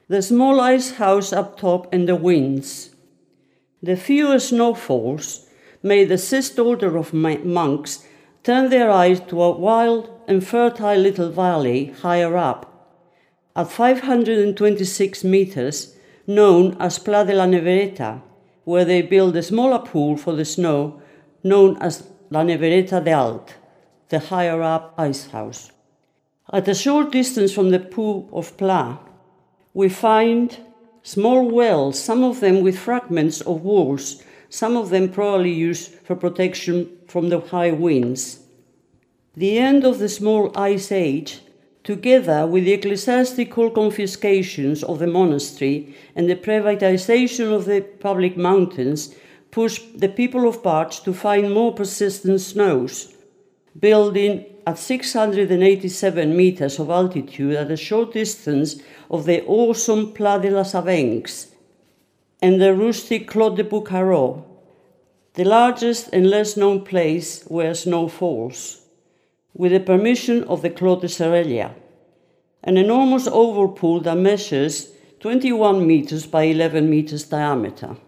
the small ice house up top and the winds. The few snowfalls made the sixth order of monks turn their eyes to a wild and fertile little valley higher up, at 526 meters, known as Pla de la Nevereta, where they built a smaller pool for the snow, known as La Nevereta de Alt, the higher up ice house. At a short distance from the pool of Pla, we find small wells, some of them with fragments of walls, some of them probably used for protection from the high winds. The end of the small ice age, together with the ecclesiastical confiscations of the monastery and the privatization of the public mountains, pushed the people of Bartsch to find more persistent snows, building at 687 meters of altitude at a short distance of the awesome Pla de las Avencs and the rustic Clos de Boucarot, the largest and less known place where snow falls, with the permission of the Clos de Serella, an enormous oval pool that measures 21 meters by 11 meters diameter.